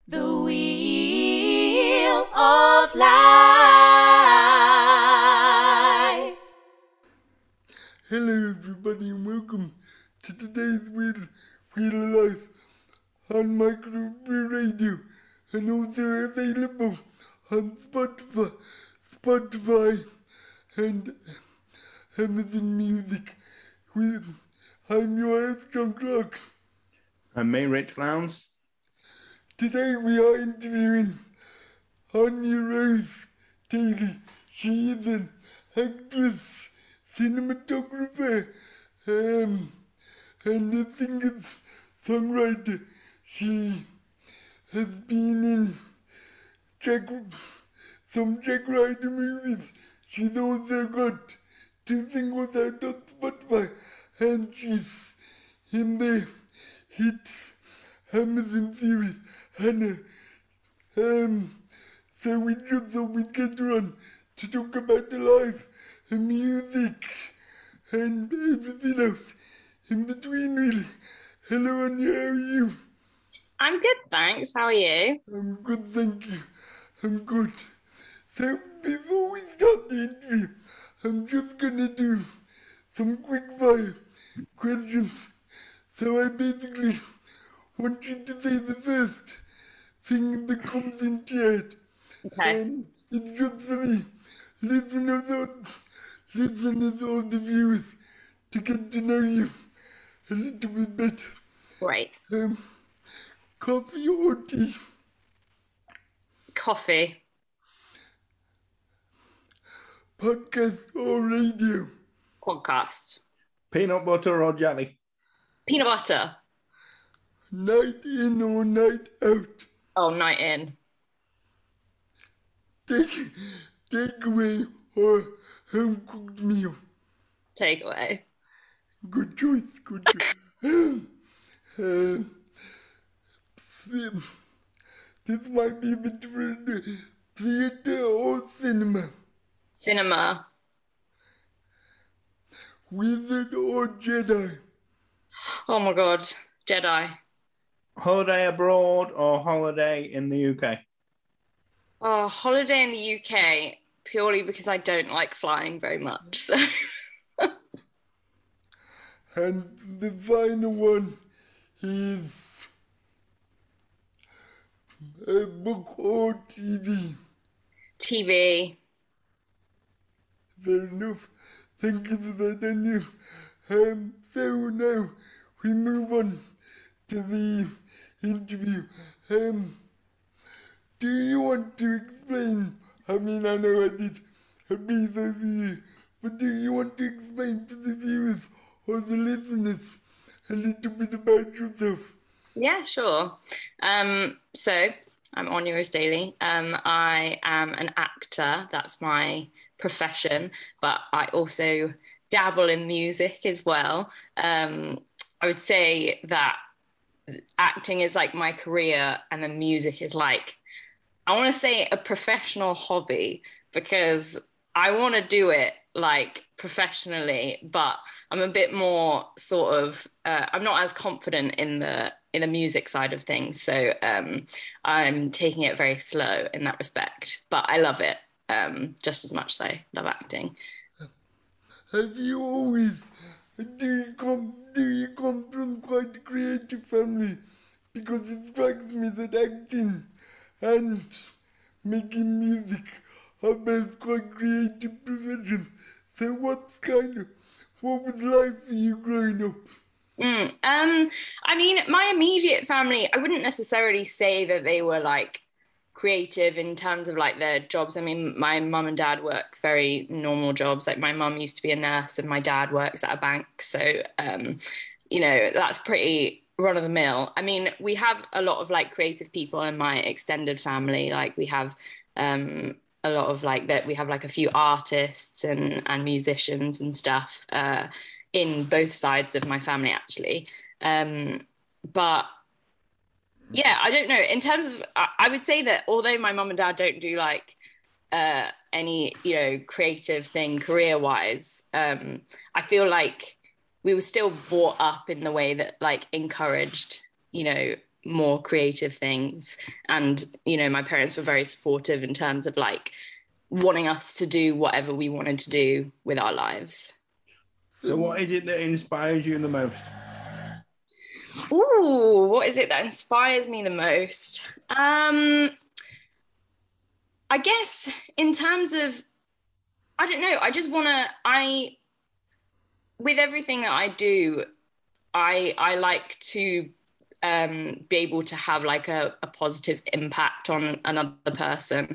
The Wheel of Life. Hello everybody and welcome to today's Wheel of Life on Microbrew Radio and also available on Spotify and Amazon Music. I'm your host John Clark. And me, Rich Clowns. Today we are interviewing Anya Rose Daly. She is an actress, cinematographer, and a singer-songwriter. She has been in some Jack Ryder movies. She's also got 2 singles out on Spotify, and she's in the hit Amazon series Hannah. So we just thought we'd get her on to talk about the life and music and everything else in between, really. Hello, Anya, how are you? I'm good, thanks. How are you? I'm good, thank you. I'm good. So before we start the interview, I'm just gonna do some quick fire questions. So I basically want you to say the first thing that comes into your head. Okay. And it's just for the listeners or, listeners or the viewers to get to know you a little bit better. Great. Coffee or tea? Coffee. Podcast or radio? Podcast. Peanut butter or jelly? Peanut butter. Night in or night out? Oh, night in. Takeaway or home cooked meal? Takeaway. Good choice, good choice. uh, this might be a bit different. Theatre or cinema? Cinema. Wizard or Jedi? Oh my god. Jedi. Holiday abroad or holiday in the UK? Oh, holiday in the UK, purely because I don't like flying very much. So And the final one is a book or TV. TV. Fair enough. Thank you for that, Daniel. So now we move on to the interview. Do you want to explain? I mean, I know I did a brief overview, but do you want to explain to the viewers or the listeners a little bit about yourself? Yeah, sure. So I'm Anya Rose Daly. I am an actor. That's my profession, but I also dabble in music as well. I would say that acting is like my career, and then music is like, I want to say, a professional hobby, because I want to do it like professionally, but I'm a bit more sort of I'm not as confident in the music side of things, so I'm taking it very slow in that respect. But I love it just as much as I love acting. Have you always, do you come from quite a creative family? Because it strikes me that acting and making music are both quite creative professions. So what was life for you growing up? I mean, my immediate family, I wouldn't necessarily say that they were like creative in terms of like their jobs. I mean, my mum and dad work very normal jobs. Like my mum used to be a nurse and my dad works at a bank. So, that's pretty run of the mill. I mean, we have a lot of like creative people in my extended family. Like we have a lot of like that. We have like a few artists and musicians and stuff in both sides of my family actually. But yeah, I don't know. In terms of, I would say that although my mum and dad don't do like any, creative thing career wise, I feel like we were still brought up in the way that like encouraged, more creative things. And, you know, my parents were very supportive in terms of like wanting us to do whatever we wanted to do with our lives. So what is it that inspires you the most? Ooh, what is it that inspires me the most? I guess in terms of, I don't know, I just want to, with everything that I do, I like to be able to have like a positive impact on another person.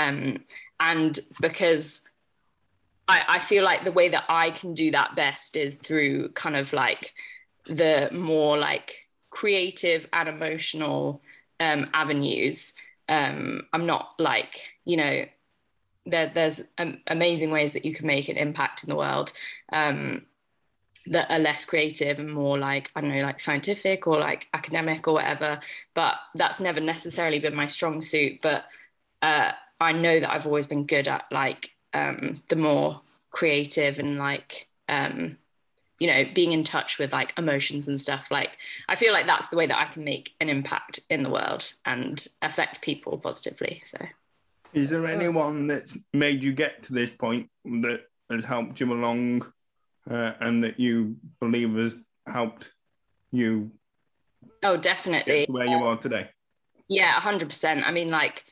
And because I feel like the way that I can do that best is through kind of like the more like creative and emotional avenues. I'm not like, you know, there's amazing ways that you can make an impact in the world. That are less creative and more like, I don't know, like scientific or like academic or whatever. But that's never necessarily been my strong suit. But I know that I've always been good at like the more creative and like, you know, being in touch with like emotions and stuff. Like, I feel like that's the way that I can make an impact in the world and affect people positively. So, Is there anyone that's made you get to this point that has helped you along and that you believe has helped you oh, get definitely. to where you are today? Yeah, 100%. I mean, like,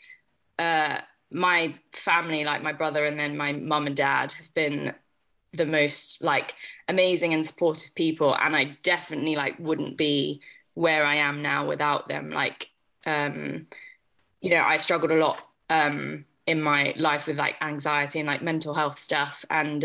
my family, like my brother and then my mum and dad, have been the most like amazing and supportive people, and I definitely like wouldn't be where I am now without them. Like, you know, I struggled a lot in my life with like anxiety and like mental health stuff, and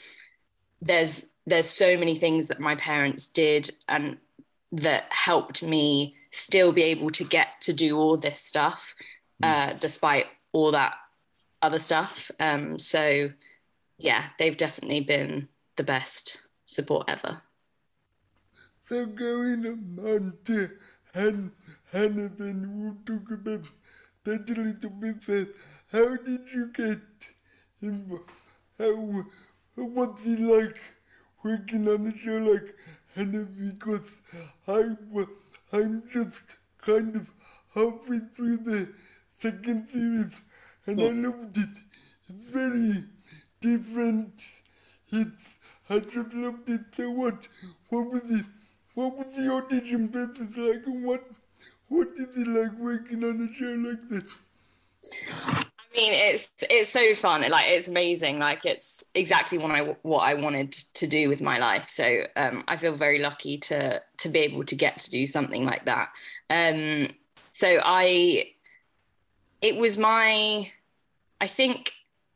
there's so many things that my parents did and that helped me still be able to get to do all this stuff despite all that other stuff. So yeah, they've definitely been the best support ever. So going on to Hannah, then we'll talk about that a little bit first. How did you get involved? How, what's it like working on a show like Hannah? Because I'm just kind of halfway through the second series and I loved it. It's very different. It's, I just loved it so much. What was it? What was the audition process like, and what is it like working on a show like this? I mean, it's so fun. Like, it's amazing. Like, it's exactly what I wanted to do with my life. So I feel very lucky to be able to get to do something like that. Um, so it was my, I think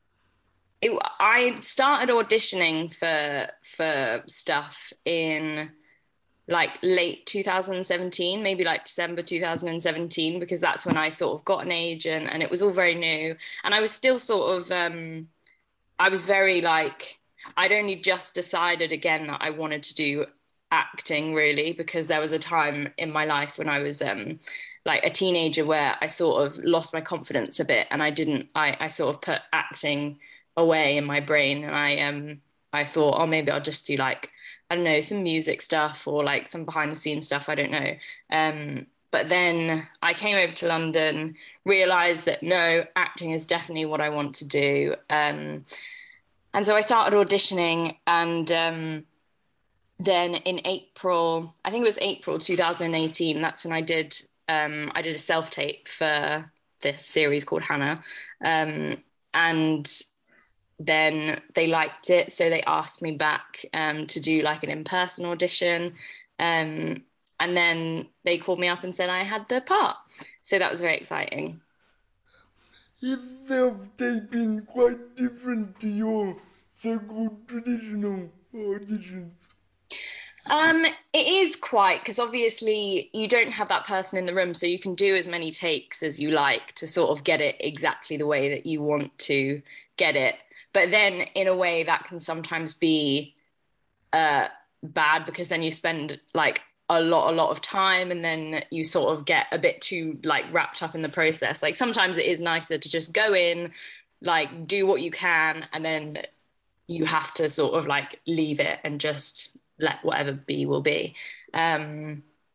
I started auditioning for stuff in like late 2017, maybe like December 2017, because that's when I sort of got an agent and it was all very new. And I was still sort of, I was very like, I'd only just decided again that I wanted to do acting really, because there was a time in my life when I was like a teenager where I sort of lost my confidence a bit and I sort of put acting away in my brain, and I thought, oh, maybe I'll just do like, I don't know, some music stuff or like some behind the scenes stuff. I don't know. But then I came over to London, realized that no, acting is definitely what I want to do. And so I started auditioning, and then in April, I think it was April 2018, that's when I did a self-tape for this series called Hannah. And then they liked it, so they asked me back to do like an in-person audition. And then they called me up and said I had the part. So that was very exciting. Is self-taping quite different to your so-called traditional auditions? It is quite, because obviously you don't have that person in the room, so you can do as many takes as you like to sort of get it exactly the way that you want to get it. But then in a way that can sometimes be bad, because then you spend like a lot of time and then you sort of get a bit too like wrapped up in the process. Like, sometimes it is nicer to just go in, like do what you can, and then you have to sort of like leave it and just let whatever be will be.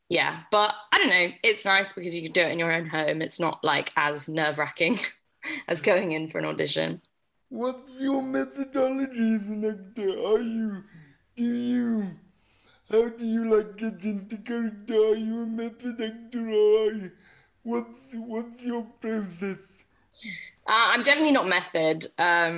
Yeah, but I don't know. It's nice because you can do it in your own home. It's not like as nerve-wracking as going in for an audition. What's your methodology as an actor? Do you, how do you like get into character? Are you a method actor or what's your process? I'm definitely not method.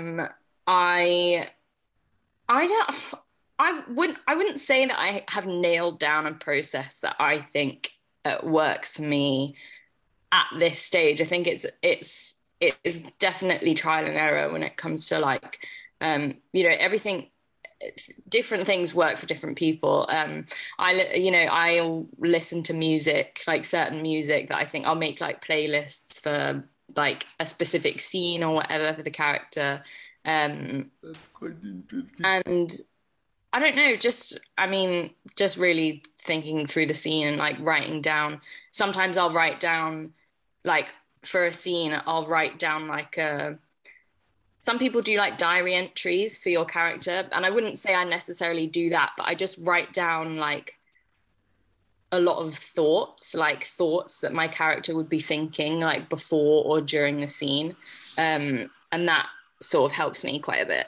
I I don't. I wouldn't say that I have nailed down a process that I think works for me at this stage. I think it's definitely trial and error when it comes to like everything. Different things work for different people. I'll listen to music, like certain music that I think I'll make like playlists for like a specific scene or whatever for the character. That's quite interesting. And I don't know, just really thinking through the scene and like writing down. Sometimes I'll write down like for a scene, I'll write down like some people do like diary entries for your character, and I wouldn't say I necessarily do that, but I just write down like a lot of thoughts, like thoughts that my character would be thinking like before or during the scene. And that sort of helps me quite a bit.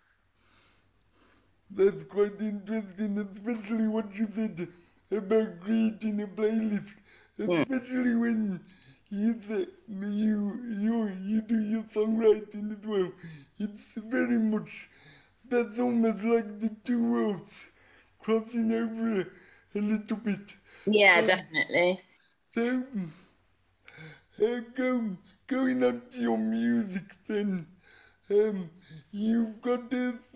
That's quite interesting, especially what you said about creating a playlist. Mm. Especially when you do your songwriting as well. It's very much that's almost like the two worlds crossing over a little bit. Yeah, definitely. So, going on to your music then. Um, you've got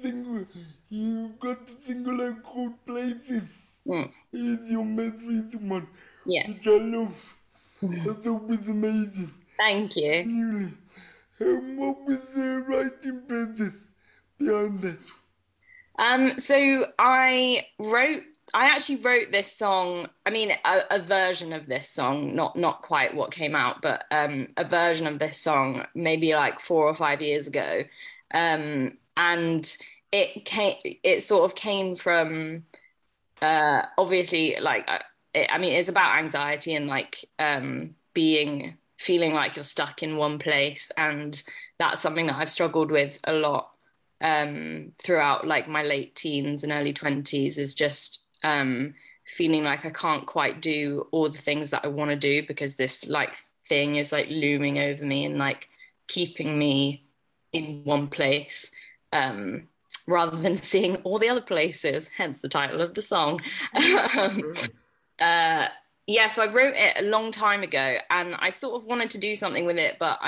a single out called Places. Mm. It's your most recent one, Yeah. which I love. That's always amazing. Thank you. Newly. What was the writing process behind that? So I actually wrote this song. I mean, a version of this song, not quite what came out, but a version of this song maybe like 4 or 5 years ago. And it sort of came from obviously like I mean, it's about anxiety and like feeling like you're stuck in one place, and that's something that I've struggled with a lot throughout like my late teens and early 20s, is just feeling like I can't quite do all the things that I want to do because this like thing is like looming over me and like keeping me in one place. Rather than seeing all the other places, hence the title of the song. um, yeah, so I wrote it a long time ago, and I sort of wanted to do something with it, but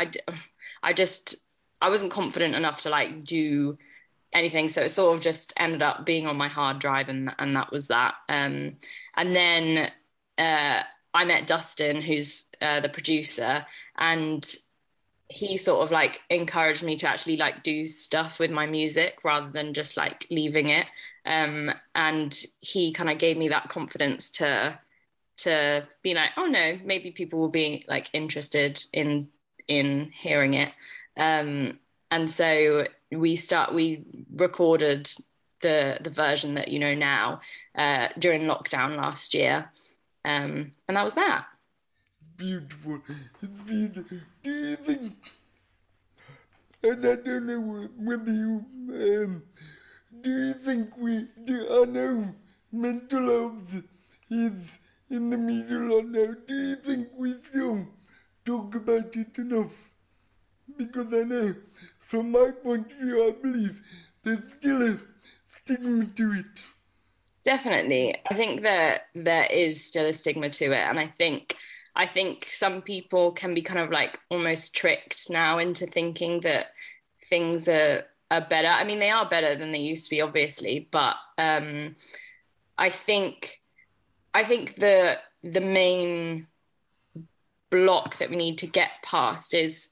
I wasn't confident enough to like do anything, so it sort of just ended up being on my hard drive, and that was that. And then I met Dustin, who's the producer, and he sort of like encouraged me to actually like do stuff with my music rather than just like leaving it. And he kind of gave me that confidence to be like, oh no, maybe people will be like interested in hearing it. And so we recorded the version that you know now during lockdown last year. And that was that. Beautiful. It's beautiful. Do you think, and I don't know whether you, do you think I know mental health is in the media a lot now. Do you think we still talk about it enough? Because I know, from my point of view, I believe there's still a stigma to it. Definitely. I think that there is still a stigma to it. And I think some people can be kind of like almost tricked now into thinking that things are better. I mean, they are better than they used to be, obviously, but I think the main block that we need to get past is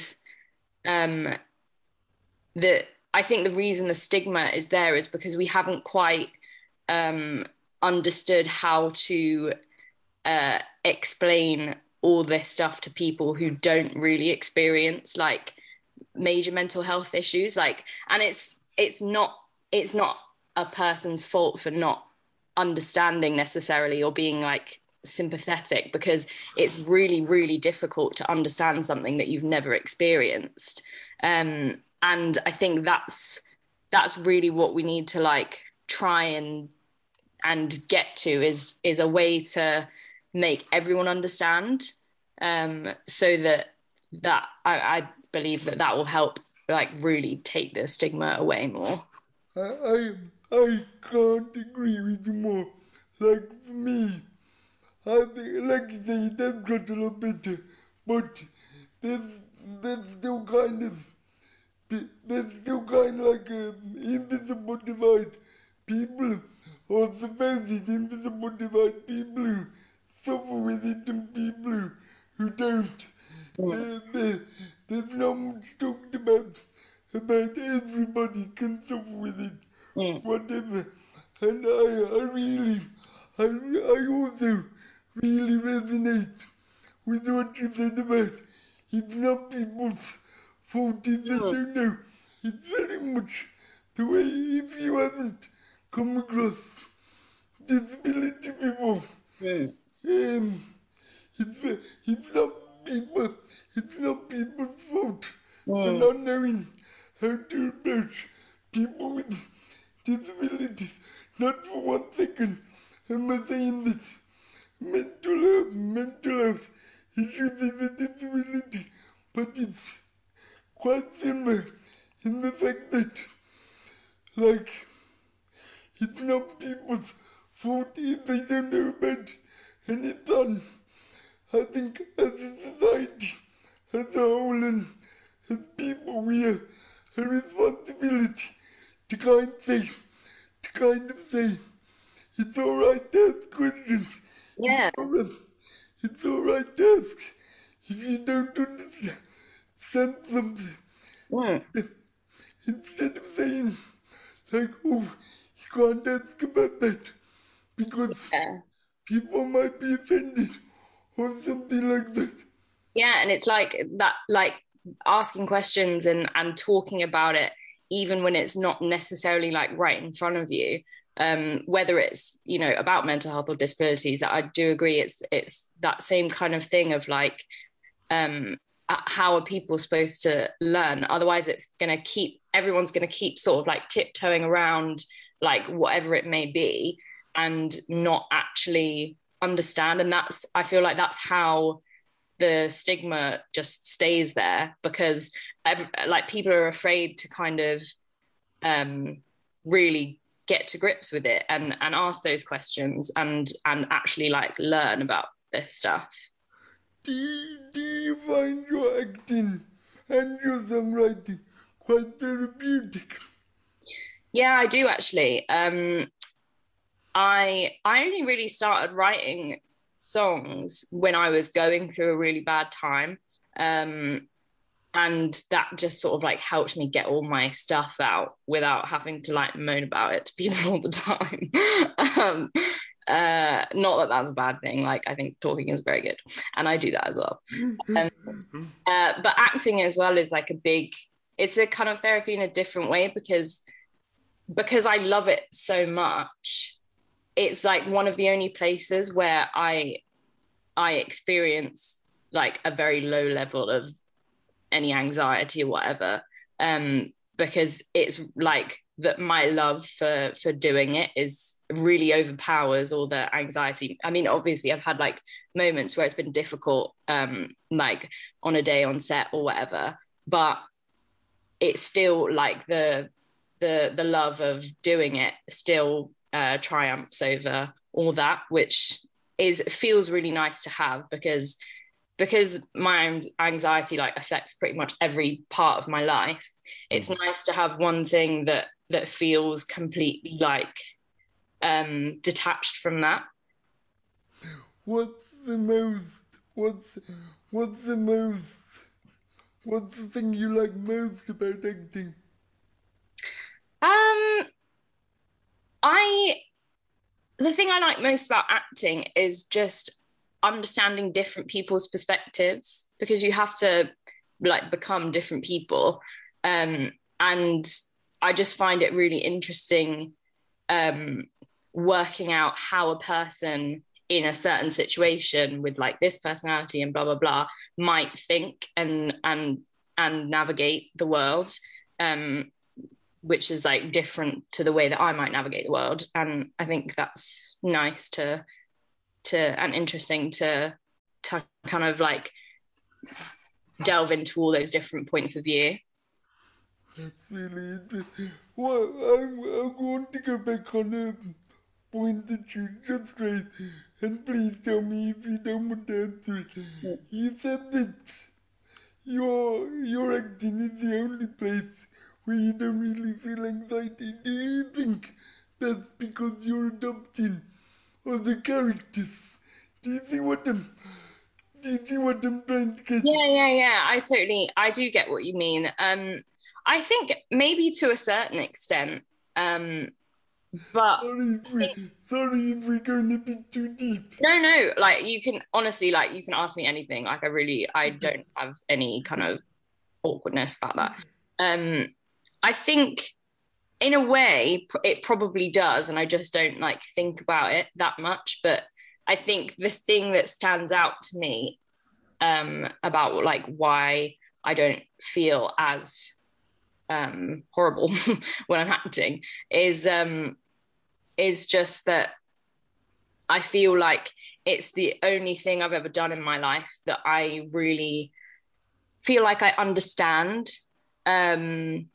that I think the reason the stigma is there is because we haven't quite understood how to explain all this stuff to people who don't really experience like major mental health issues. Like, and it's not a person's fault for not understanding necessarily or being like sympathetic, because it's really, really difficult to understand something that you've never experienced. And I think that's really what we need to like try and get to, is a way to make everyone understand, so that I believe that will help like really take the stigma away more. I can't agree with you more. Like for me, I think, like you say, it has got a lot better, but there's still kind of like invisible divide. People, or supposed invisible divide, people who suffer with it and people who don't. There's not much talked about everybody can suffer with it, whatever. And I also really resonate with what you said about it's not people's fault if they don't know. It's very much the way, if you haven't come across disability before, it's not people's fault for not knowing how to approach people with disabilities. Not for 1 second am I saying that mental health issues is a disability, but it's quite similar in the fact that, like, it's not people's fault if they don't know about it, and it's on, I think, as a society, as a whole, and as people, we have a responsibility to kind of say, it's alright to ask questions. Yeah. It's alright to ask if you don't understand something. Instead of saying, like, oh, you can't ask about that because people might be offended or something like that. Yeah, and it's like that, like asking questions and talking about it, even when it's not necessarily like right in front of you. Whether it's, you know, about mental health or disabilities, I do agree it's that same kind of thing of like, how are people supposed to learn? Otherwise, everyone's gonna keep sort of like tiptoeing around like whatever it may be and not actually understand. And I feel like that's how the stigma just stays there, because like people are afraid to kind of really get to grips with it and ask those questions and actually like learn about this stuff. Do you find your acting and your songwriting quite therapeutic? Yeah, I do actually. I only really started writing songs when I was going through a really bad time. And that just sort of like helped me get all my stuff out without having to like moan about it to people all the time. Not that that's a bad thing. Like, I think talking is very good, and I do that as well. But acting as well is like it's a kind of therapy in a different way, because I love it so much. It's like one of the only places where I experience like a very low level of any anxiety or whatever, because it's like that my love for doing it is really overpowers all the anxiety. I mean, obviously I've had like moments where it's been difficult, like on a day on set or whatever, but it's still like the love of doing it still triumphs over all that, which feels really nice to have, because my anxiety like affects pretty much every part of my life. It's nice to have one thing that feels completely like detached from that. What's the thing you like most about acting? The thing I like most about acting is just understanding different people's perspectives, because you have to like become different people, and I just find it really interesting working out how a person in a certain situation with like this personality and blah blah blah might think and navigate the world, which is like different to the way that I might navigate the world. And I think that's nice to and interesting to kind of like delve into all those different points of view. That's really interesting. Well, I want to go back on a point that you just raised, and please tell me if you don't want to answer it. You said that your acting is the only place where you don't really feel anxiety. Do you think that's because you're adopting other characters? Do you see what I'm trying to get? Yeah. I do get what you mean. I think maybe to a certain extent, but Sorry if we're going a bit too deep. no, like you can honestly, like you can ask me anything. Like I don't have any kind of awkwardness about that. I think in a way it probably does, and I just don't like think about it that much. But I think the thing that stands out to me about like why I don't feel as horrible when I'm acting is just that I feel like it's the only thing I've ever done in my life that I really feel like I understand on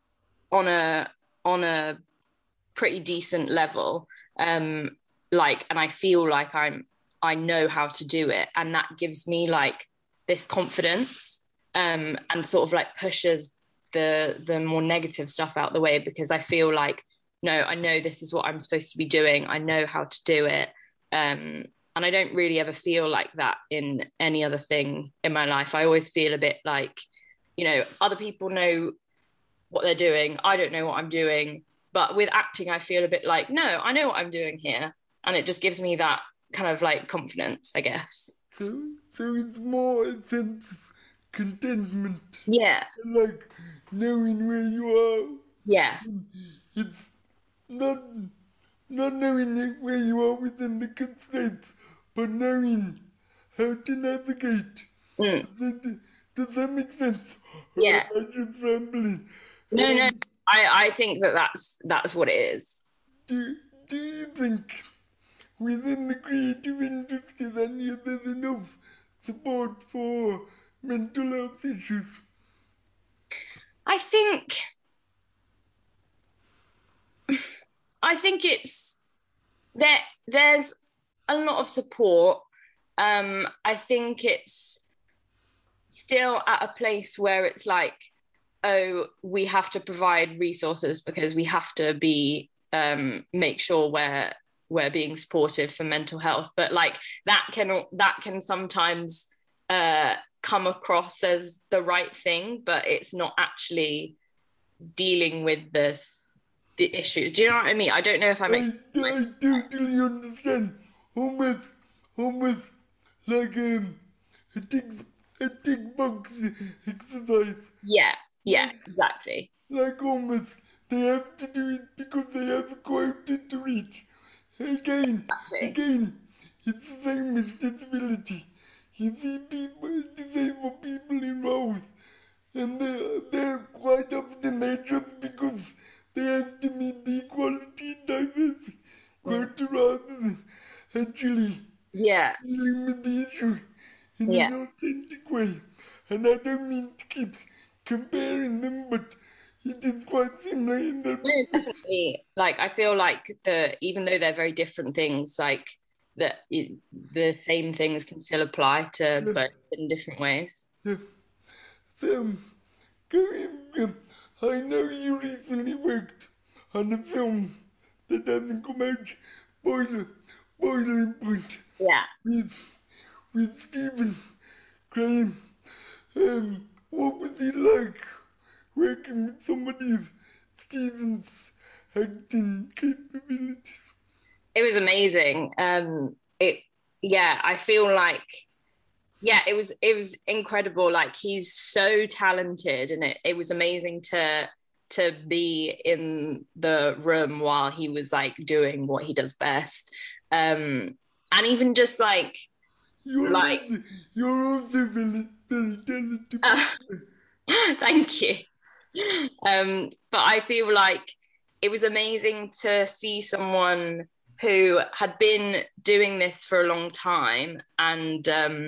a pretty decent level, like, and I feel like I know how to do it, and that gives me like this confidence, and sort of like pushes the more negative stuff out the way, because I feel like, no, I know this is what I'm supposed to be doing. I know how to do it. And I don't really ever feel like that in any other thing in my life. I always feel a bit like, you know, other people know what they're doing. I don't know what I'm doing. But with acting, I feel a bit like, no, I know what I'm doing here. And it just gives me that kind of like confidence, I guess. So it's more a sense of contentment. Yeah. Like knowing where you are. Yeah. It's not knowing where you are within the constraints, but knowing how to navigate. Does that make sense? Yeah. Or am I just rambling? No. I think that's what it is. Do you think within the creative industry that there's enough support for mental health issues? I think it's there's a lot of support. I think it's still at a place where it's like, oh, we have to provide resources because we have to be make sure we're being supportive for mental health. But like that can sometimes come across as the right thing, but it's not actually dealing with the issues. Do you know what I mean? I don't know if I'm I totally understand. Almost like a tick box exercise. Yeah, exactly. Like almost they have to do it because they have a quota to reach. Again, it's the same with disability. You see disabled people in rows, and they're quite often there just because they have to meet the equality and diversity quota rather than actually dealing with the issue in an authentic way. And I don't mean to keep comparing them, but it is quite similar in their No, definitely. Like I feel like even though they're very different things, like the same things can still apply to both in different ways. Yeah. So, I know you recently worked on a film that hasn't come out. Boiling Point. Yeah. With Stephen Graham. What was it like working with somebody of Stephen's acting capabilities? It was amazing. I feel like it was incredible. Like he's so talented, and it was amazing to be in the room while he was like doing what he does best. And even just like You're like also very, very talented. thank you. But I feel like it was amazing to see someone who had been doing this for a long time, and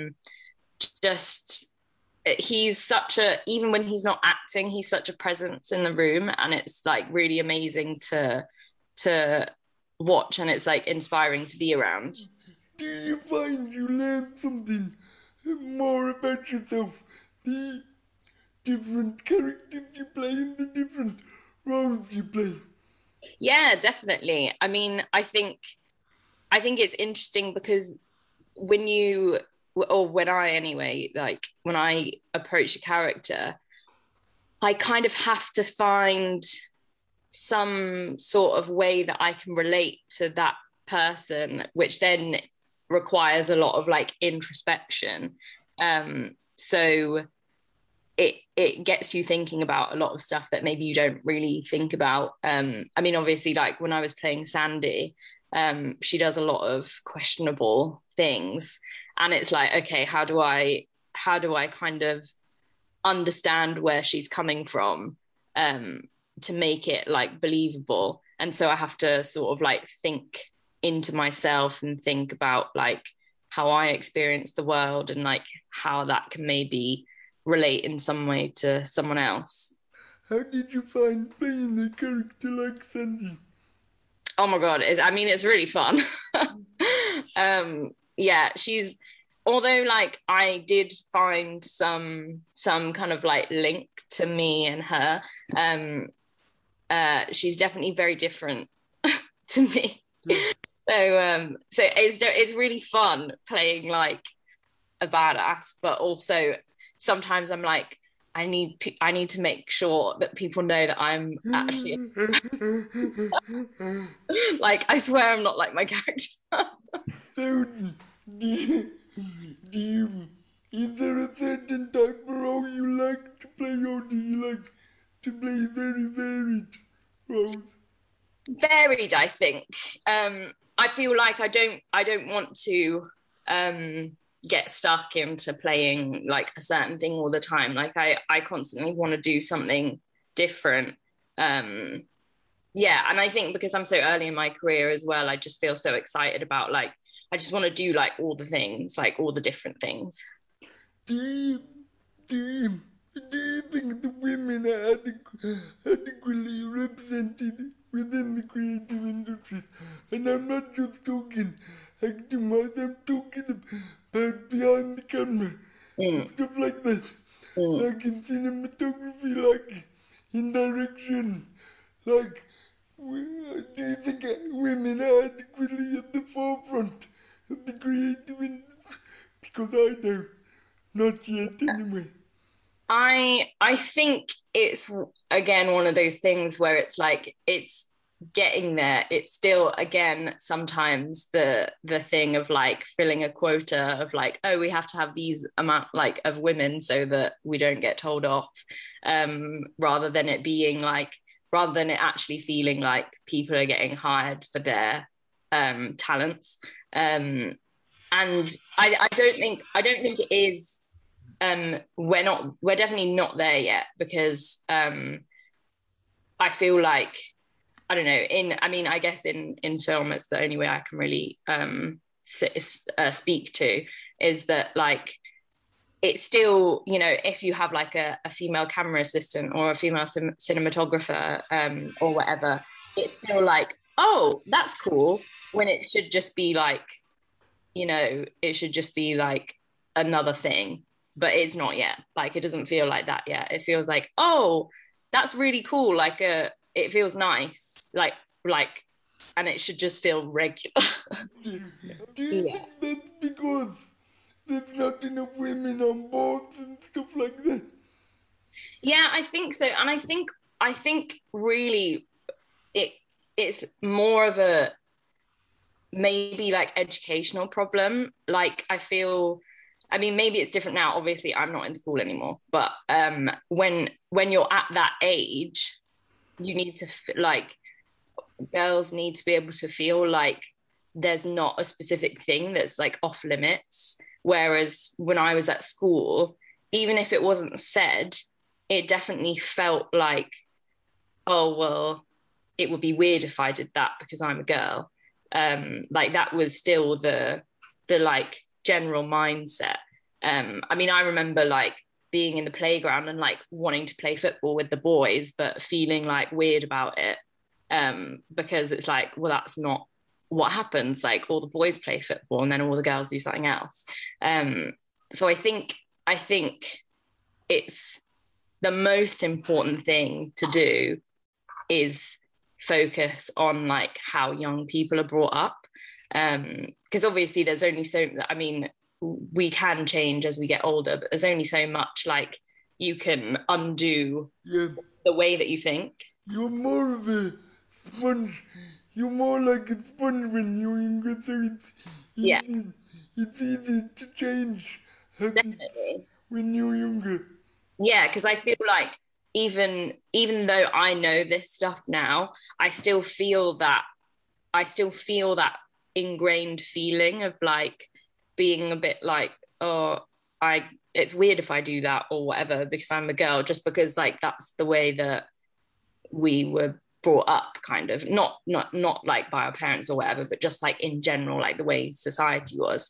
just he's such a, even when he's not acting, he's such a presence in the room, and it's like really amazing to watch, and it's like inspiring to be around. Do you find you learn something more about yourself? The different characters you play and the different roles you play? Yeah, definitely. I mean, I think it's interesting because when you, or when I anyway, like when I approach a character, I kind of have to find some sort of way that I can relate to that person, which then requires a lot of like introspection. So it gets you thinking about a lot of stuff that maybe you don't really think about. I mean, obviously, like when I was playing Sandy, she does a lot of questionable things, and it's like, okay, how do I kind of understand where she's coming from, um, to make it like believable? And so I have to sort of like think into myself and think about like how I experience the world and like how that can maybe relate in some way to someone else. How did you find playing a character like Sandy? Oh my god, I mean it's really fun. Yeah, she's, although like I did find some kind of like link to me and her, she's definitely very different to me. So it's really fun playing like a badass, but also sometimes I'm like, I need to make sure that people know that I'm actually like, I swear I'm not like my character. So, do you, do you, is there a certain type of role you like to play, or do you like to play very varied roles? Varied, I think. I feel like I don't want to get stuck into playing like a certain thing all the time. Like I constantly want to do something different. Um, yeah, and I think because I'm so early in my career as well, I just feel so excited about like, I just want to do like all the things, like all the different things. Do you, do you, do you think the women are adequately represented within the creative industry? And I'm not just talking acting wise, I'm talking about behind the camera and Mm, stuff like that. mm. Like in cinematography, like in direction, like do you think women are adequately at the forefront of the creative industry? Because I don't. Not yet, anyway. I think it's again one of those things where it's like it's getting there. It's still again sometimes the thing of like filling a quota of like, oh, we have to have these amount like of women so that we don't get told off, rather than it being like, rather than it actually feeling like people are getting hired for their talents. And I don't think it is, we're definitely not there yet, because I feel like, I don't know, I mean I guess in film it's the only way I can really speak to, is that like it's still, you know, if you have like a female camera assistant or a female cinematographer, or whatever, it's still like, oh, that's cool, when it should just be like, you know, it should just be like another thing, but it's not yet. Like, it doesn't feel like that yet. It feels like, oh, that's really cool. Like, it feels nice. Like, and it should just feel regular. Do you Yeah. think that's because there's not enough women on boards and stuff like that? Yeah, I think so. And I think really it it's more of a maybe like educational problem. Like I feel, I mean, maybe it's different now. Obviously, I'm not in school anymore, but when you're at that age, you need to like, girls need to be able to feel like there's not a specific thing that's like off limits. Whereas when I was at school, even if it wasn't said, it definitely felt like, oh, well, it would be weird if I did that because I'm a girl. Like that was still the like general mindset. I mean, I remember like being in the playground and like wanting to play football with the boys, but feeling like weird about it. Because it's like, well, that's not what happens. Like all the boys play football and then all the girls do something else. So I think it's the most important thing to do is focus on like how young people are brought up. Because obviously there's only so, I mean, we can change as we get older, but there's only so much like you can undo the way that you think. You're more of a sponge. You're more like a sponge when you're younger, so it's easy to change Definitely. when you're younger. Yeah, because I feel like even though I know this stuff now, I still feel that ingrained feeling of like being a bit like, oh, it's weird if I do that or whatever because I'm a girl, just because like that's the way that we were brought up, kind of, not like by our parents or whatever, but just like in general, like the way society was.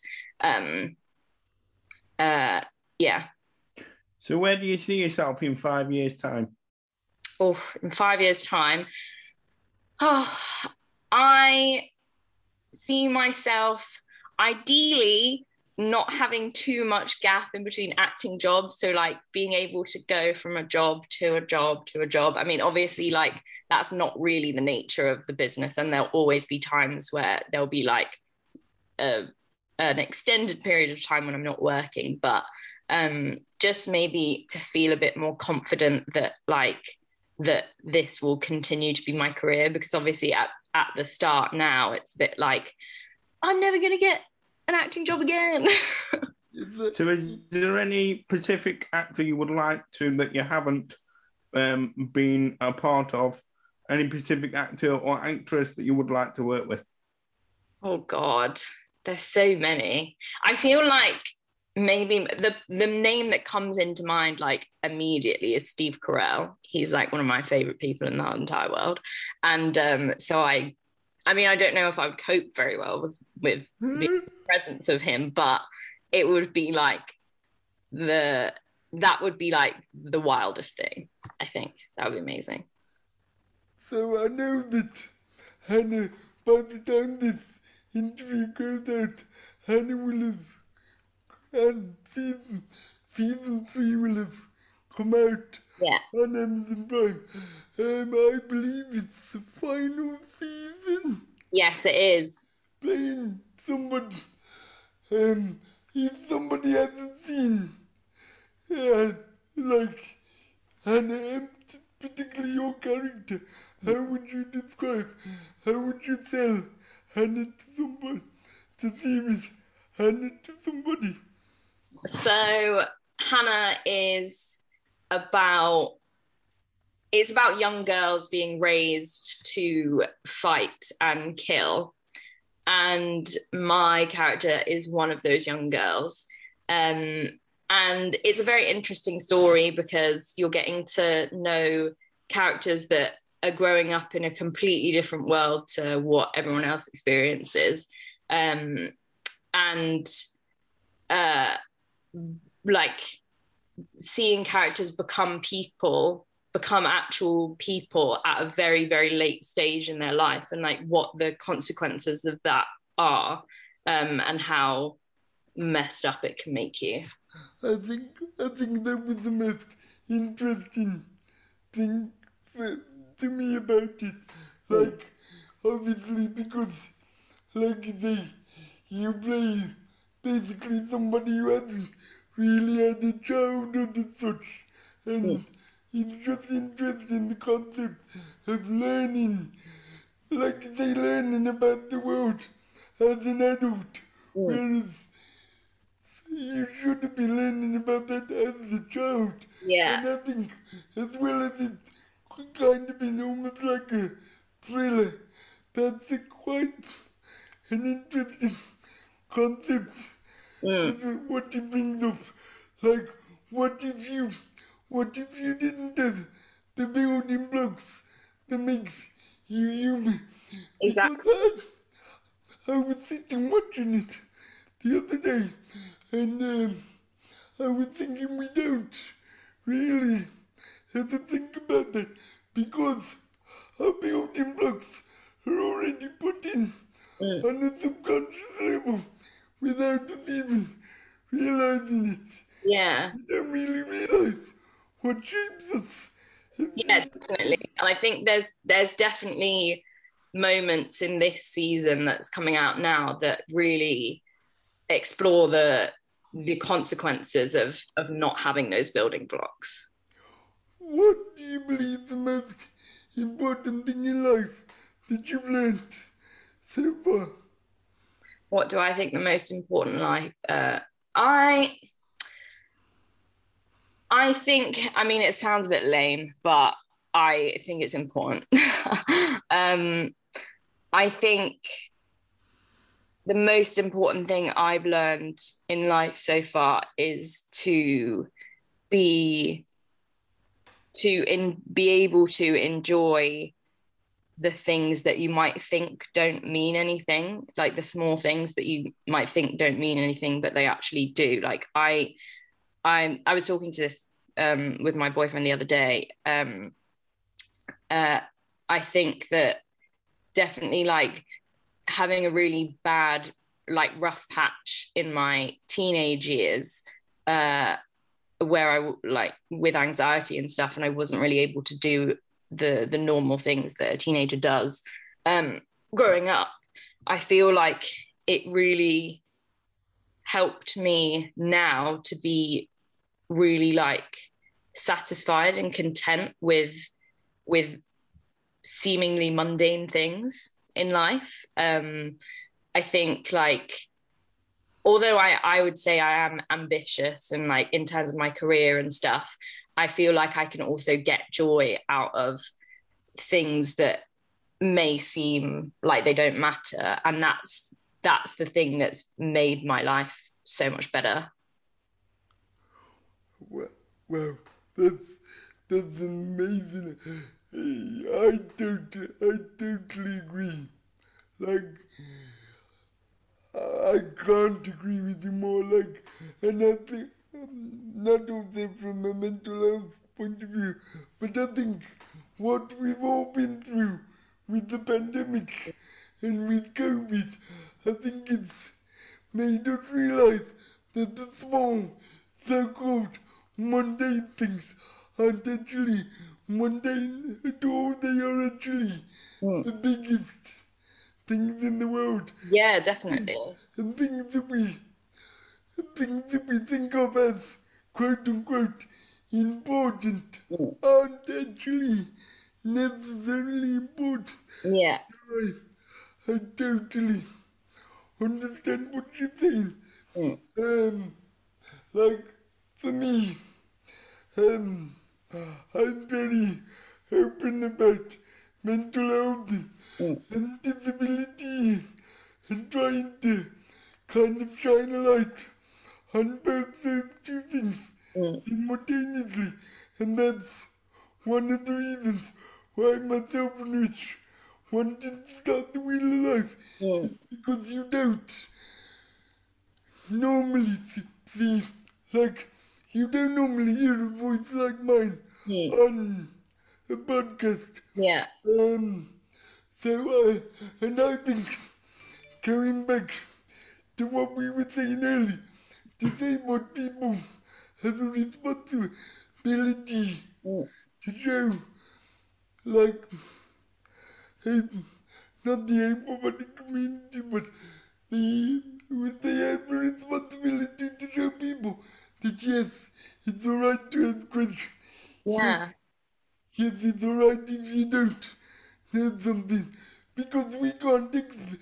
Yeah. So where do you see yourself in 5 years' time? Oh, in 5 years' time, I see myself ideally not having too much gap in between acting jobs. So like being able to go from a job to a job to a job. I mean, obviously, like that's not really the nature of the business. And there'll always be times where there'll be like an extended period of time when I'm not working. But just maybe to feel a bit more confident that this will continue to be my career, because obviously at the start now it's a bit like I'm never going to get an acting job again. So is there any specific actor you would like to that you haven't been a part of? Any specific actor or actress that you would like to work with? Oh God, there's so many. I feel like maybe the name that comes into mind like immediately is Steve Carell. He's like one of my favorite people in the entire world. And so I mean, I don't know if I would cope very well with the presence of him, but it would be like that would be like the wildest thing. I think that would be amazing. So I know that Hannah, by the time this interview goes out, Hannah will have, and season 3 will have come out on Amazon Prime. I believe it's the final season. Yes, it is. Playing somebody, if somebody hasn't seen, like Hannah, particularly your character, how would you describe, how would you sell Hannah to somebody, the series Hannah to somebody? So Hannah is about young girls being raised to fight and kill. And my character is one of those young girls. And it's a very interesting story because you're getting to know characters that are growing up in a completely different world to what everyone else experiences. Like seeing characters become actual people at a very, very late stage in their life, and like what the consequences of that are, and how messed up it can make you. I think that was the most interesting thing to me about it. Like, obviously, because, like you say, you play basically somebody who hasn't really had a childhood as such. And it's just interesting, the concept of learning, like you say, learning about the world as an adult. Whereas you should be learning about that as a child. Yeah. And I think, as well as it kind of been almost like a thriller, that's a quite an interesting concept. What he brings up, like, what if you didn't have the building blocks that makes you human? Exactly. Because I was sitting watching it the other day, and I was thinking we don't really have to think about that because our building blocks are already put in on a subconscious level without us even realizing it. Yeah. We don't really realize what shapes us. Yeah, definitely. And I think there's definitely moments in this season that's coming out now that really explore the consequences of not having those building blocks. What do you believe the most important thing in life that you've learned so far? What do I think the most important life? I think, I mean, it sounds a bit lame, but I think it's important. I think the most important thing I've learned in life so far is to be able to enjoy the things that you might think don't mean anything, like the small things that you might think don't mean anything, but they actually do. Like I was talking to this with my boyfriend the other day. I think that definitely like having a really bad, like rough patch in my teenage years, where I like with anxiety and stuff, and I wasn't really able to do the normal things that a teenager does. Growing up, I feel like it really helped me now to be really like satisfied and content with seemingly mundane things in life. I think like although I would say I am ambitious and like in terms of my career and stuff, I feel like I can also get joy out of things that may seem like they don't matter, and that's the thing that's made my life so much better. Well, that's amazing. I totally agree. Like, I can't agree with you more. Like, and I think, not only from a mental health point of view, but I think what we've all been through with the pandemic and with COVID, I think it's made us realize that the small, so-called mundane things aren't actually mundane at all. They are actually the biggest things in the world. Yeah, definitely. And things that we think of as quote unquote important aren't actually necessarily important. Yeah. I totally understand what you're saying. Like for me, um, I'm very open about mental health and disability and trying to kind of shine a light on both those two things simultaneously. And that's one of the reasons why myself and Rich wanted to start the Wheel of Life. Because you don't normally see, like, you don't normally hear a voice like mine on a podcast. Yeah. And I think going back to what we were saying earlier, disabled people have a responsibility to show, like, hey, not the able-bodied community, but they have a responsibility to show people that yes, it's alright to ask questions. Yeah. Yes, it's alright if you don't know something, because we can't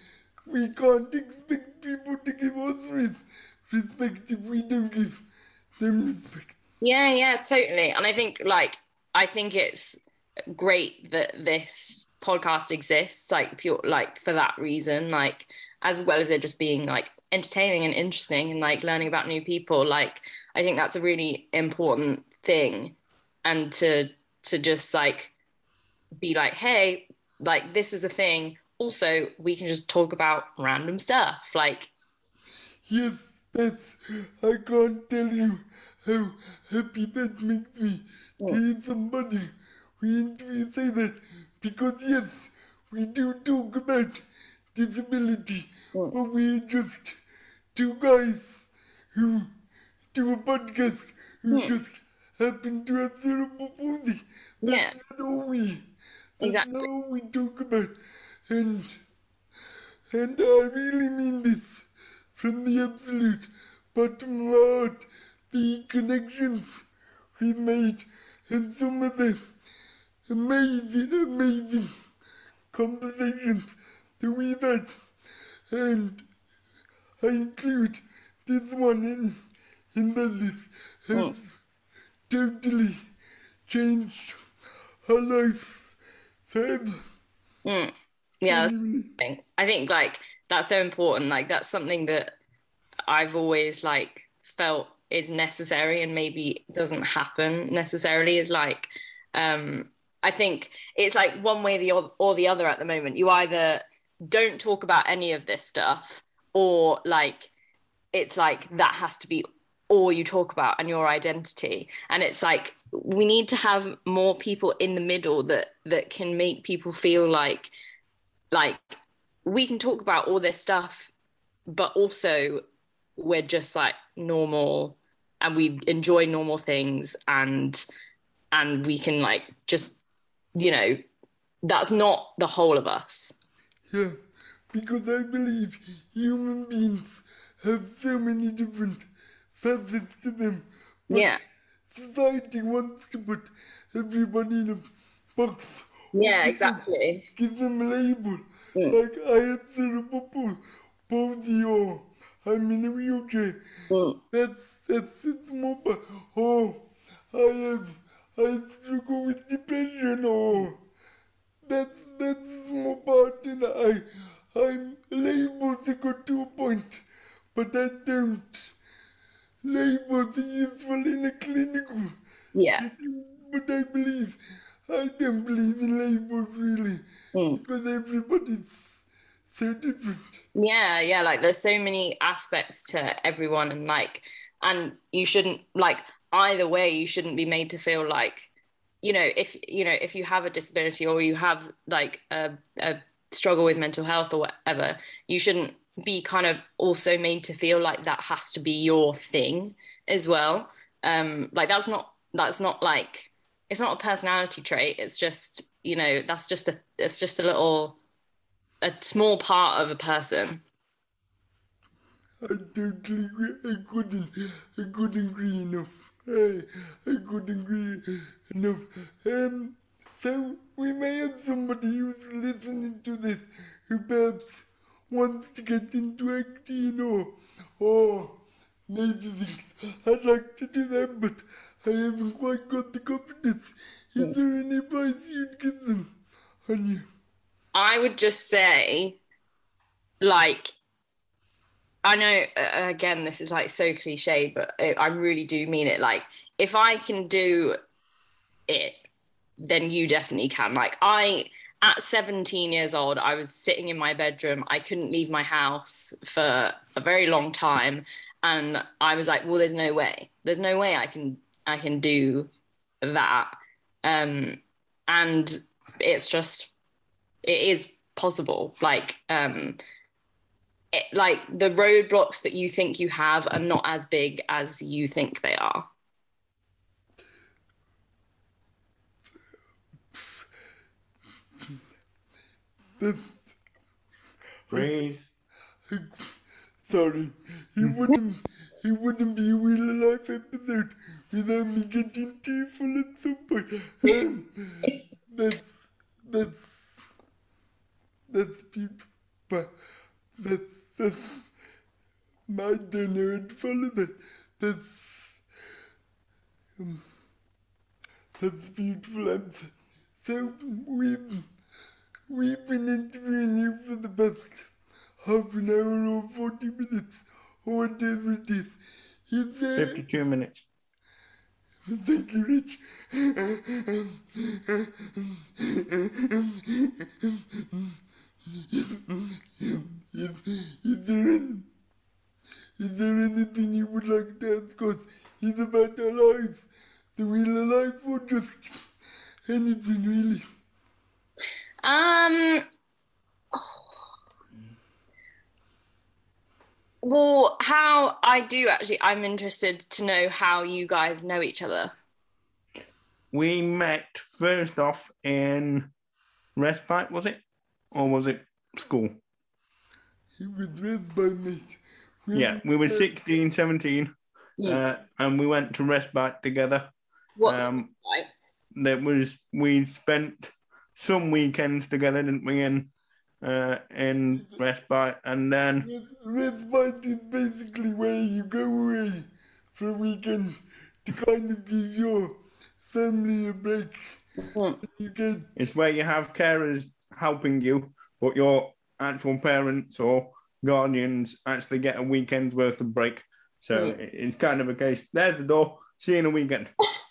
expect people to give us respect if we don't give them respect. Yeah, totally. And I think it's great that this podcast exists, like pure like for that reason. Like as well as it just being like entertaining and interesting and like learning about new people. Like I think that's a really important thing. And to just like be like, hey, like this is a thing. Also, we can just talk about random stuff. Like, Yes, that's, I can't tell you how happy that makes me to mm, hear somebody who interview say that. Because yes, we do talk about disability, mm, but we're just two guys who do a podcast who mm, just happen to have cerebral palsy. yeah, That's not exactly. all we talk about. And and I really mean this from the absolute bottom of my heart. The connections we made and some of the amazing conversations that we've had. And I include this one in the list has Mm, totally changed her life forever. mm. Yeah, that's Genuinely. the thing. I think like that's so important. Like that's something that I've always like felt is necessary and maybe doesn't happen necessarily is like I think it's like one way or the other at the moment. You either don't talk about any of this stuff or like it's like that has to be all you talk about and your identity. And it's like we need to have more people in the middle that can make people feel like we can talk about all this stuff but also we're just like normal and we enjoy normal things and we can like just you know that's not the whole of us. Yeah, because I believe human beings have so many different facets to them, but Yeah, society wants to put everybody in a box or yeah, exactly. give them a label. Mm, Like I have cerebral palsy or I'm in a wheelchair. mm, That's a small part. Or I have I struggle with depression or that's a small part and I'm labeled to go to a point, but I don't label the useful in a clinical. yeah. But I don't believe in labels really, Mm. because everybody's so different. Yeah, yeah, like there's so many aspects to everyone and you shouldn't like either way you shouldn't be made to feel like if you have a disability or you have like a struggle with mental health or whatever, you shouldn't be kind of also made to feel like that has to be your thing as well. Like that's not like it's not a personality trait. It's just, it's just a small part of a person. I totally agree. I couldn't agree enough. I couldn't agree enough. So we may have somebody who's listening to this who perhaps wants to get into acting or maybe thinks I'd like to do that, but I haven't quite got the confidence. Is there any advice you'd give them, Anya? I would just say, like, I know, again, this is like so cliche, but I really do mean it. Like, if I can do it, then you definitely can. At 17 years old, I was sitting in my bedroom. I couldn't leave my house for a very long time. And I was like, well, there's no way. There's no way I can do that. Um, and it's just, it is possible. Like the roadblocks that you think you have are not as big as you think they are. That's, Breathe. sorry, he wouldn't be a real life episode without me getting tearful at some point. That's that's that's beautiful. But that's I don't know how to follow that. That's that's beautiful answer. So we've been interviewing you for the past half an hour or 40 minutes or whatever it is. Is there... 52 minutes. Thank you, Rich. Is there anything you would like to ask us? Is about our lives, the Wheel of Life, or just anything really? Well, how I do actually, I'm interested to know how you guys know each other. We met first off in respite, was it? Or was it school? He was raised by mate. Yeah, we were 16, 17, and we went to respite together. What's right? We spent some weekends together, didn't we, in respite, and then Respite is basically where you go away for a weekend to kind of give your family a break. It's where you have carers helping you, but your actual parents or guardians actually get a weekend's worth of break. So it's kind of a case, there's the door, see you in a weekend.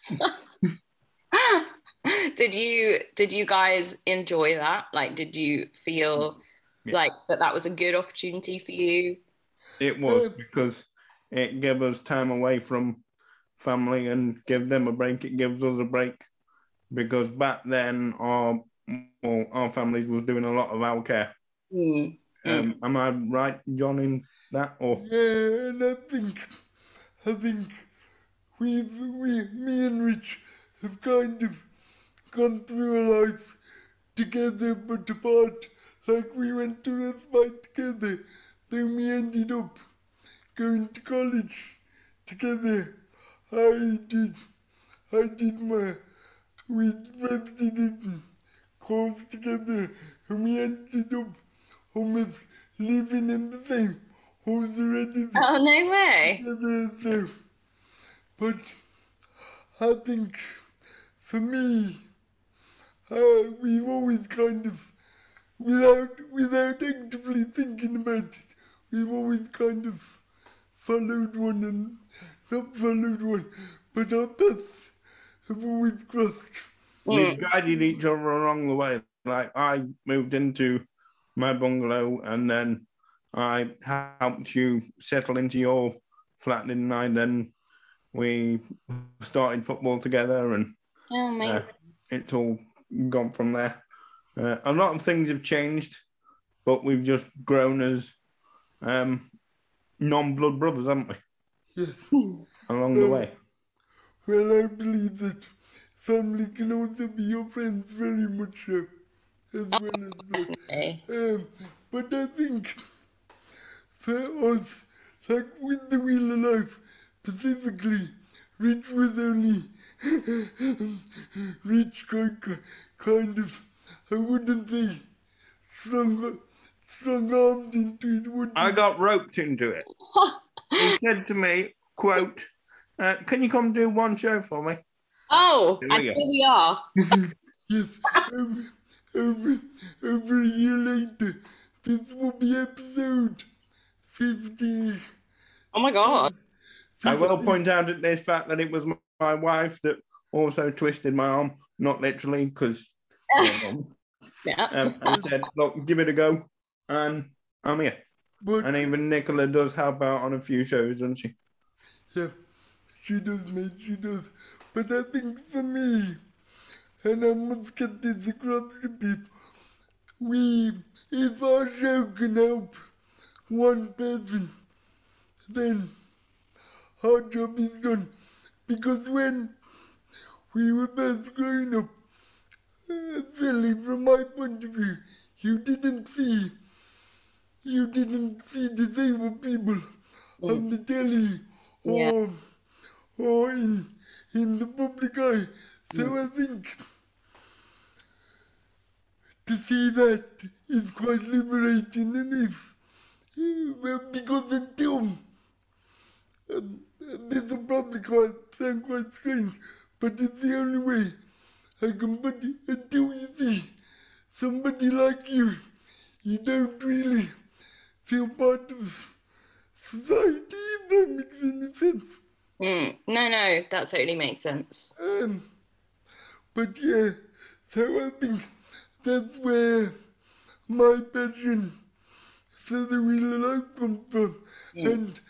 Did you guys enjoy that? Like, did you feel like that was a good opportunity for you? It was, because it gave us time away from family and give them a break. It gives us a break, because back then our families was doing a lot of our care. Am I right, John, in that? Or yeah, and I think me and Rich have kind of gone through a life together but apart. Like, we went to respite together, then we ended up going to college together. We both did course together, and we ended up almost living in the same house already. Oh, no way. Together, so. But I think for me, we've always kind of, without actively thinking about it, we've always kind of followed one and not followed one, but our paths have always crossed. We've guided each other along the way. Like, I moved into my bungalow, and then I helped you settle into your flat, didn't I? Then we started football together, and it's all gone from there. A lot of things have changed, but we've just grown as non-blood brothers, haven't we? Yes. Along the way. Well, I believe that family can also be your friends, very much so, as well as blood. But I think for us, like with the Wheel of Life specifically, Rich was only kind of, I wouldn't say strong-armed into it, would you? I got roped into it. He said to me, quote, can you come do one show for me? Oh, and here we are. Yes, over a year later, this will be episode 50. Oh my God. I will point out at this fact that it was my wife that also twisted my arm, not literally, because I said, look, give it a go, and I'm here. And even Nicola does help out on a few shows, doesn't she? Yeah, she does, mate, she does. But I think for me, and I must get this across to people, if our show can help one person, then our job is done. Because when we were both growing up, certainly from my point of view, you didn't see disabled people on the telly or in the public eye. So I think to see that is quite liberating, and because until this will probably sound quite strange, but it's the only way I can put it. Until you see somebody like you don't really feel part of society, if that makes any sense. No, that totally makes sense. But yeah, so I think that's where my passion for the real life comes from, and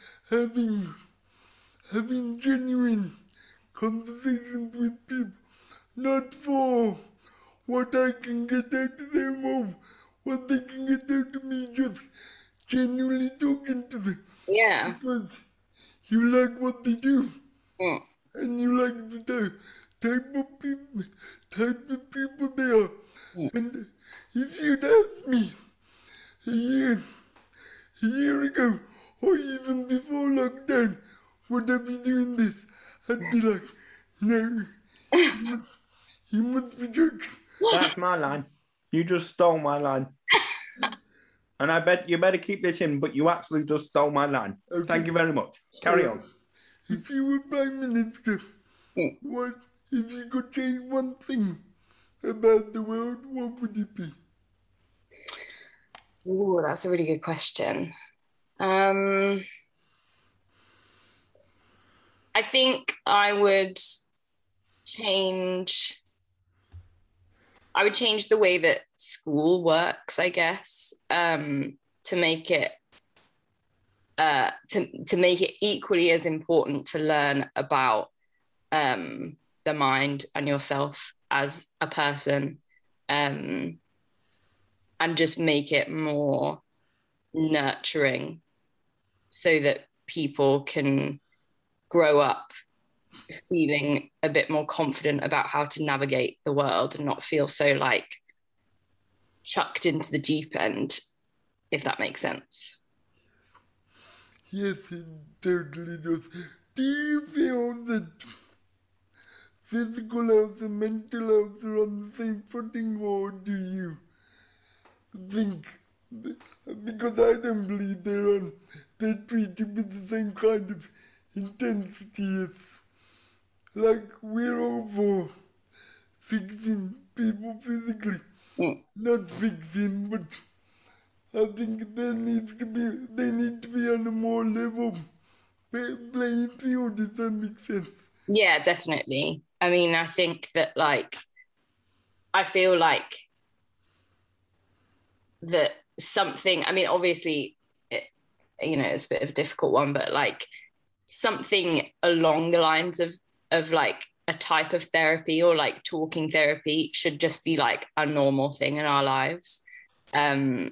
having genuine conversations with people, not for what I can get out of them or what they can get out of me, just genuinely talking to them. Yeah. Because you like what they do, Mm. and you like the type of people they are. And if you'd asked me a year ago, or even before lockdown, would I be doing this? I'd be like, no, you must be joking. That's my line. You just stole my line. And I bet you better keep this in, but you actually just stole my line. Okay. Thank you very much. Carry on. If you were Prime Minister, what if you could change one thing about the world, what would it be? Ooh, that's a really good question. I think I would change the way that school works, I guess, to make it to make it equally as important to learn about the mind and yourself as a person, and just make it more nurturing so that people can grow up feeling a bit more confident about how to navigate the world and not feel so like chucked into the deep end, if that makes sense. Yes, it totally does. Do you feel that physical health and mental health are on the same footing, or do you think, because I don't believe they're treated with the same kind of intensity as, like, we're all for fixing people physically, not fixing, but I think they need to be on a more level playing field, if that makes sense. Yeah, definitely. I mean, I think that I feel like that something, I mean, obviously, it's a bit of a difficult one, but like something along the lines of like a type of therapy or like talking therapy should just be like a normal thing in our lives. And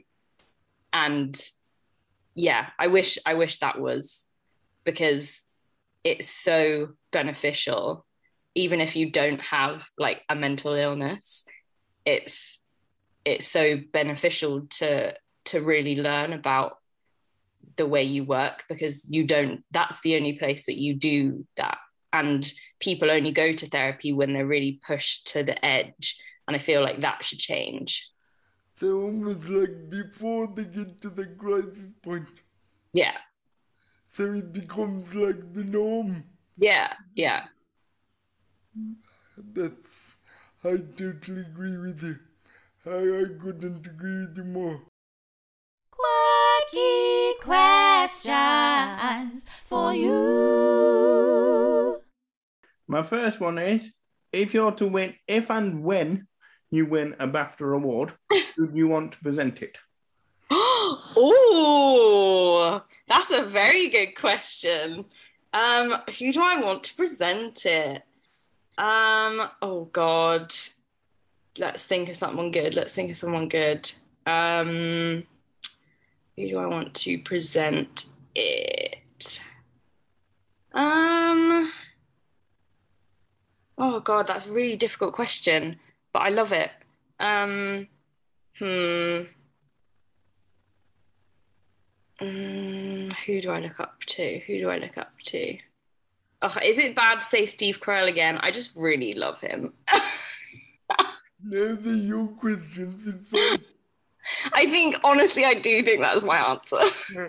yeah, I wish that was, because it's so beneficial. Even if you don't have like a mental illness, it's so beneficial to really learn about the way you work, because that's the only place that you do that. And people only go to therapy when they're really pushed to the edge. And I feel like that should change. So almost like before they get to the crisis point. Yeah. So it becomes like the norm. Yeah. I totally agree with you. I couldn't agree with you more. Quirky questions for you. My first one is, if you're to win, if and when you win a BAFTA award, who do you want to present it? Oh, that's a very good question. Who do I want to present it? Oh God. Let's think of someone good. Who do I want to present it? Oh God, that's a really difficult question, but I love it. Who do I look up to? Oh, is it bad to say Steve Carell again? I just really love him. No, they're your questions, it's fine. I think, honestly, I do think that's my answer.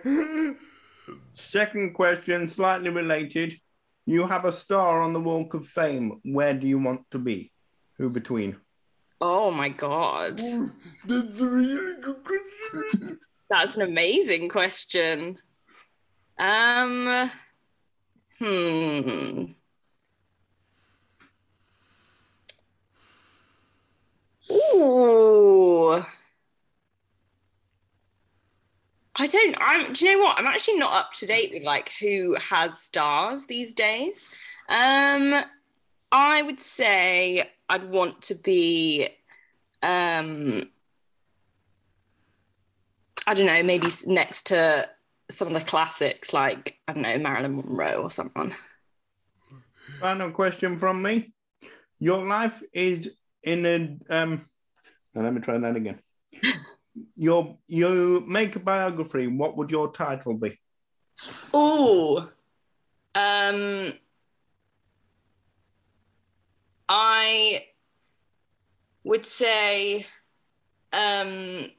Second question, slightly related. You have a star on the Walk of Fame. Where do you want to be? Who between? Oh my God. Ooh, that's a really good question. That's an amazing question. Hmm. Ooh. Do you know what? I'm actually not up to date with like who has stars these days. Um, I would say I'd want to be, um, I don't know, maybe next to some of the classics like, I don't know, Marilyn Monroe or someone. Final question from me. Your life is in a now let me try that again. You make a biography. What would your title be? Ooh. Um, I would say, um,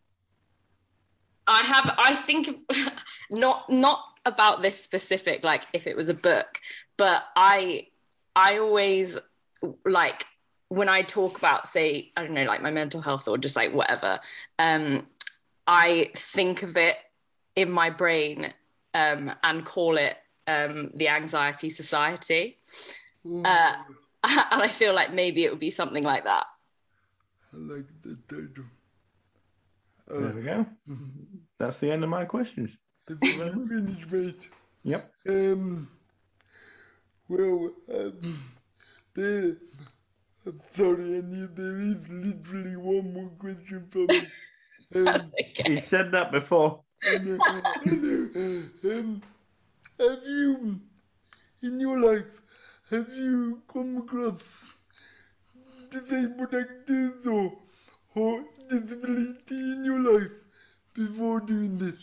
I think not about this specific, like if it was a book, but I always like when I talk about, say, I don't know, like my mental health or just like whatever, um, I think of it in my brain, and call it, the Anxiety Society. Uh, and I feel like maybe it would be something like that. I like the title. There we go. That's the end of my questions. Finish, mate. Yep. Well, there, I'm sorry, there is literally one more question from me. He said that before. Have you, in your life, have you come across disabled actors or disability in your life before doing this?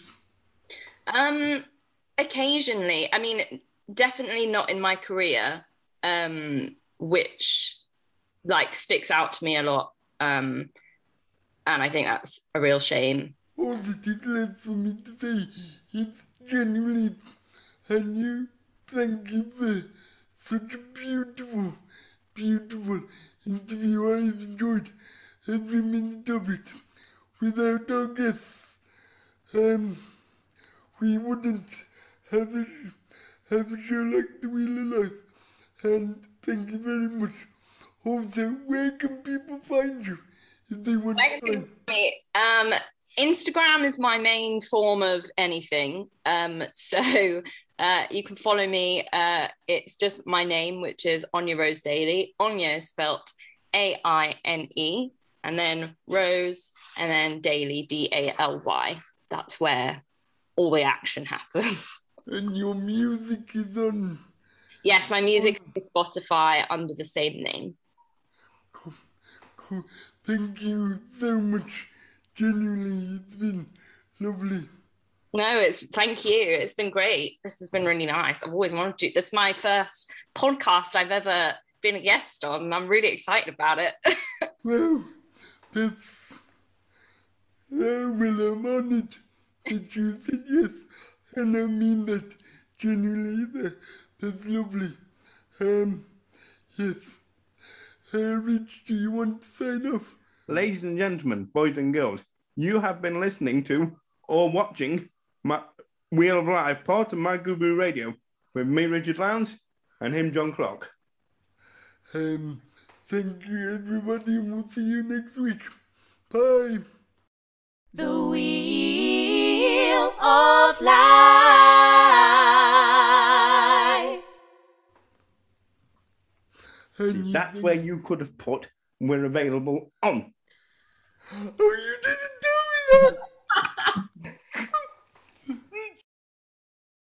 Occasionally. I mean, definitely not in my career, which like sticks out to me a lot. And I think that's a real shame. All that is left for me to say is genuinely, and you, thank you for such a beautiful, beautiful interview. I've enjoyed every minute of it. Without our guests, we wouldn't have a show like The Wheel of Life. And thank you very much. Also, where can people find you if they want to find you? Instagram is my main form of anything. So you can follow me. It's just my name, which is Anya Rose Daly. Anya is spelt Aine, and then Rose, and then Daly, Daly. That's where all the action happens. And your music is on. Yes, my music is Spotify under the same name. Cool. Thank you so much. Genuinely, it's been lovely. No, thank you. It's been great. This has been really nice. I've always wanted to. This is my first podcast I've ever been a guest on. I'm really excited about it. Well, I'm honored that you said yes, and I mean that genuinely. That's lovely. Yes. Rich, do you want to sign off? Ladies and gentlemen, boys and girls, you have been listening to or watching my Wheel of Life, part of My Guru Radio, with me, Richard Lowndes, and him, John Clark. Thank you, everybody, and we'll see you next week. Bye. The Wheel of Life. That's where you could have put "we're available on." Oh, you did